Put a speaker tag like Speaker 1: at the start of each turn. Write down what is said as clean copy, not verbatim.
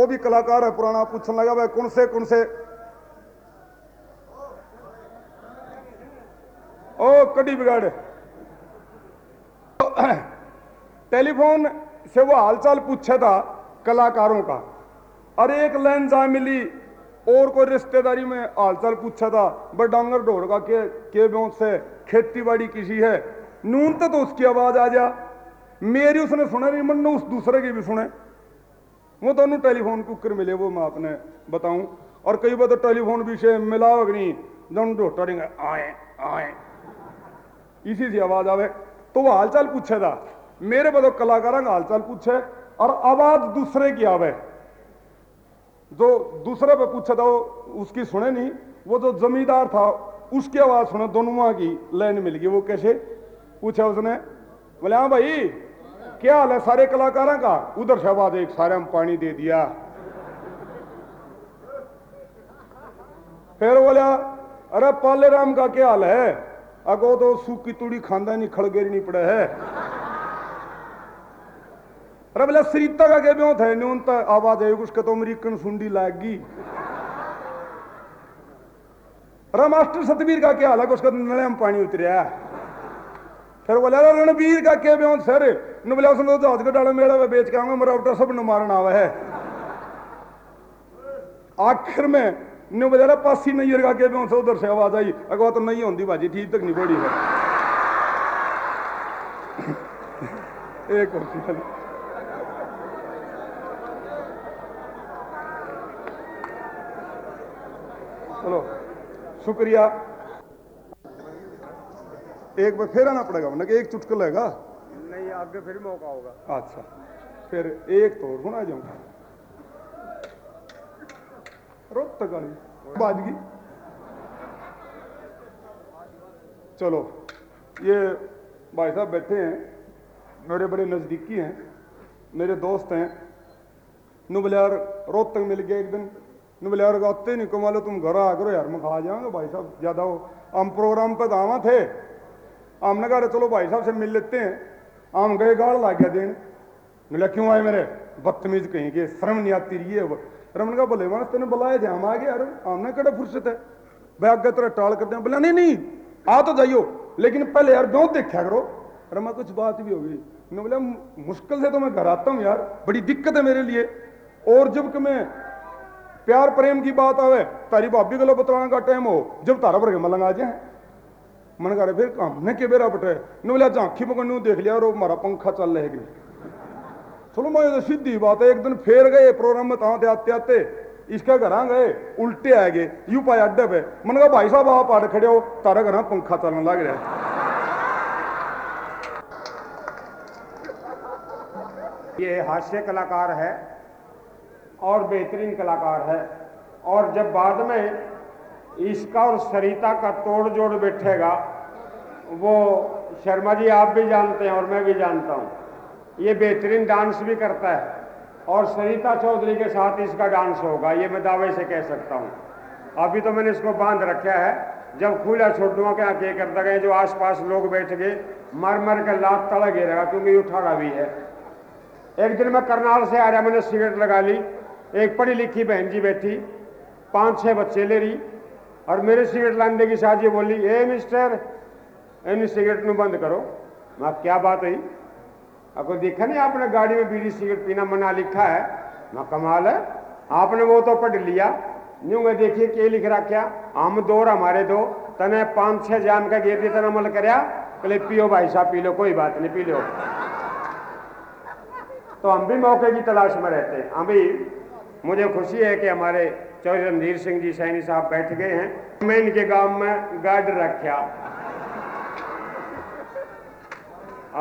Speaker 1: वो भी कलाकार है पुराना, पूछने लगा भाई कौन से ओ कड़ी बिगाड़ टेलीफोन से वो हालचाल पूछा था कलाकारों का, और एक लाइन जा मिली और कोई रिश्तेदारी में हालचाल पूछा था बट डांगर ढोड़ का के ब्यों से खेती बाड़ी किसी है नून तो उसकी आवाज आ जा, मेरी उसने सुना नहीं, मन उस दूसरे की भी सुने। वो दोनों टेलीफोन के ऊपर मिले, वो मैं आपने बताऊं। और कई बार तो टेलीफोन भी से मिला हो नहीं, दोनों ढोटा रिंग आए आए इसी से आवाज आवे। तो वो हालचाल पूछे था, मेरे बदो कलाकारों का हालचाल पूछे और आवाज दूसरे की आवे, जो दूसरे पे पूछा था वो उसकी सुने नहीं, वो जो जमींदार था उसकी आवाज सुने, दोनों की लाइन मिल गई। वो कैसे पूछा उसने, बोले हाँ भाई क्या हाल है सारे कलाकारों का, उधर से आवाज एक सारे में पानी दे दिया। फिर बोला अरे पाले राम का क्या हाल है, अगो तो सूखी तुड़ी खांदा नहीं खड़गेरी नहीं पड़े है। अरे बोला सरिता का क्या ब्यों थे न्यून तक आवाज है उसके तो अमरीकन सुंडी लागी। अरे मास्टर सतवीर का क्या हाल है, उसका नले में पानी उतरिया। फिर बोला रणबीर का क्या ब्यों सर, न बोला उसने तो हाथ डाला मेड़ा में बेच के आऊंगा मरावटा सब न मारना आवा है। आखिर में न बोला पासी नैयर का क्या ब्यों से उधर से आवाज आई, अगवा तो नहीं होती बाजी ठीक तक नहीं पड़ी है। एक और चलो शुक्रिया। एक बार फिर आना पड़ेगा ना कि एक चुटकुला है
Speaker 2: नहीं, आगे फिर मौका होगा।
Speaker 1: अच्छा फिर एक तो सुना जाऊंगा रोत गाली बाजगी। चलो ये भाई साहब बैठे हैं, मेरे बड़े नजदीकी हैं, मेरे दोस्त हैं। नुबलियार रोहतक मिल गया एक दिन, नुबलियार आते नहीं कमा लो तुम घर आ करो यार, मैं खा जाऊंगा भाई साहब ज्यादा हो। हम प्रोग्राम पे दावा थे, हमने कहा चलो भाई साहब से मिल लेते हैं। हम गए गाड़ ला गया दिन, मिला क्यों आए मेरे बदतमीज कहीं के, शर्म नहीं आती रही है। रमन का बोले मानस तेने बुलाए थे, हम आ गए यार, हमने कड़ा फुर्सत है भाई आगे तेरा टाल करते हैं। बोला नहीं नहीं आ तो जाइयो लेकिन पहले यार ब्यों देखा करो। रमा कुछ बात भी होगी, मैं बोला मुश्किल से तो मैं घर आता हूँ यार, बड़ी दिक्कत है मेरे लिए। और जब कि मैं प्यार प्रेम की बात आवे तारी भाभी गलो बतलाने का टाइम हो, जब तारा भर के मलंग आ जाए मन करे फिर हमने के बेरा बटे न बोला झांकी पकड़ देख लिया और हमारा पंखा चल रहे। चलो मैं तो सीधी बात है, एक दिन फेर गए प्रोग्राम में ताते आते आते इसका घर गए उल्टे आ गए यू पाए अड्डे पे। मन कहा भाई साहब आप आड़ खड़े हो, तारा घर पंखा चलने लग रहा है।
Speaker 2: ये हास्य कलाकार है और बेहतरीन कलाकार है, और जब बाद में इसका और सरिता का तोड़ जोड़ बैठेगा, वो शर्मा जी आप भी जानते हैं और मैं भी जानता हूँ, ये बेहतरीन डांस भी करता है और सरिता चौधरी के साथ इसका डांस होगा, ये मैं दावे से कह सकता हूँ। अभी तो मैंने इसको बांध रखा है, जब खुला छोड़ दूंगा क्या क्या करता गए, जो आसपास लोग बैठ गए मर मर कर लात तड़ा गिरेगा क्योंकि ये उठाड़ा भी है। एक दिन मैं करनाल से आ रहा, मैंने सिगरेट लगा ली, एक पढ़ी लिखी बहन जी बैठी 5-6 बच्चे ले रही और मेरे सिगरेट लाने की साथ ये बोली ए मिस्टर इन सिगरेट में बंद करो। मैं क्या बात हुई, आपको देखा नहीं आपने गाड़ी में बीड़ी सिगरेट पीना मना लिखा है। मैं कमाल है, आपने वो तो पढ़ लिया न्यू में देखिए क्या लिख रहा, क्या हम दो और हमारे दो तने 5-6 जाम का गेर तना अमल करया, पहले पियो भाई साहब पी लो, कोई बात नहीं पी लो। तो हम भी मौके की तलाश में रहते हैं। अभी मुझे खुशी है कि हमारे चौधरी रणधीर सिंह जी सैनी साहब बैठ गए हैं, मैं इनके गांव में गार्ड रखा